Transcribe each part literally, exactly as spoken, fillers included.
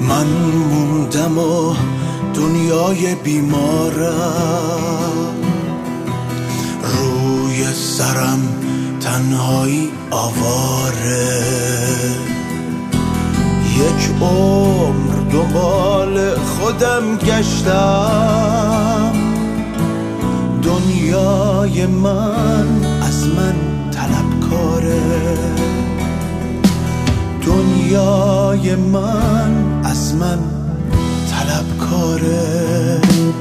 من موندم و دنیای بیمارم، روی سرم تنهایی آواره، یک عمر دنبال خودم گشتم، دنیای من از من طلبکاره، دنیای من از من طلبکاره.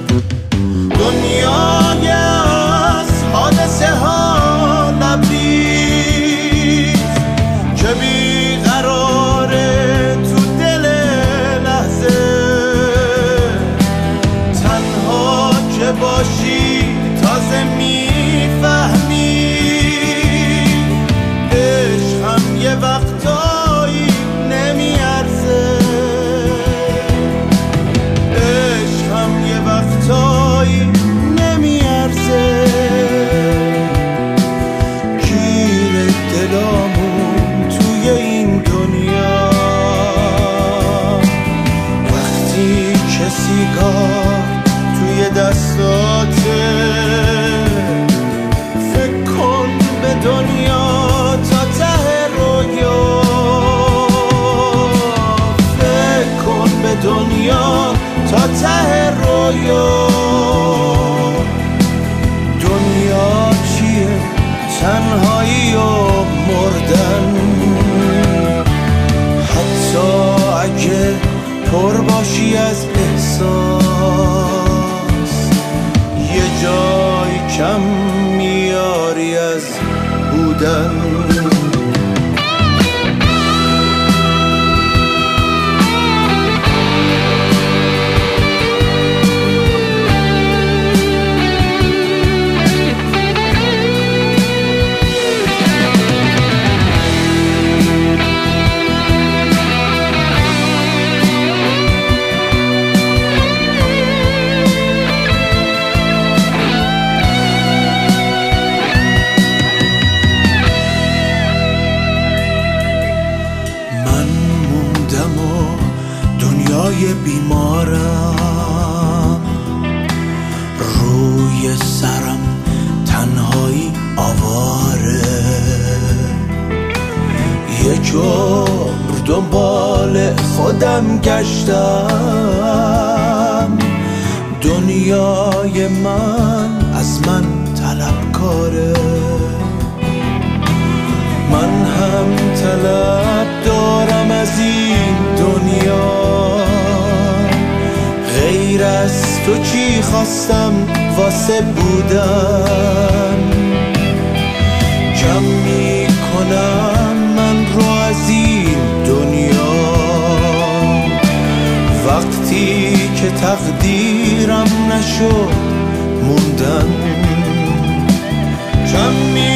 دنیای از حادثه ها لبریز که بیقراره تو دل لحظه، تنها که باشی تازه میفهمی عشقم یه وقتایی نمیارزه، عشقم یه وقتایی نمیارزه. گیر دلامون توی این دنیا وقتی که سیگار توی دستاته، فکر کن به دنیا تا ته رویا، فکر کن به دنیا تا ته رویا. دنیا چیه؟ تنهایی و مردن، حتی اگه پر باشی از احساس، یه جای کم میاری از بودن. دنیای بیمارم، روی سرم تنهایی آواره، یک عمر دنبال خودم گشتم، دنیای من از من طلبکاره، من هم طلب دارم از این دنیا، غیر از تو چی خواستم واسه بودن، جمع می کنم من رو از این دنیا، وقتی که تقدیرم نشد موندن، جمع می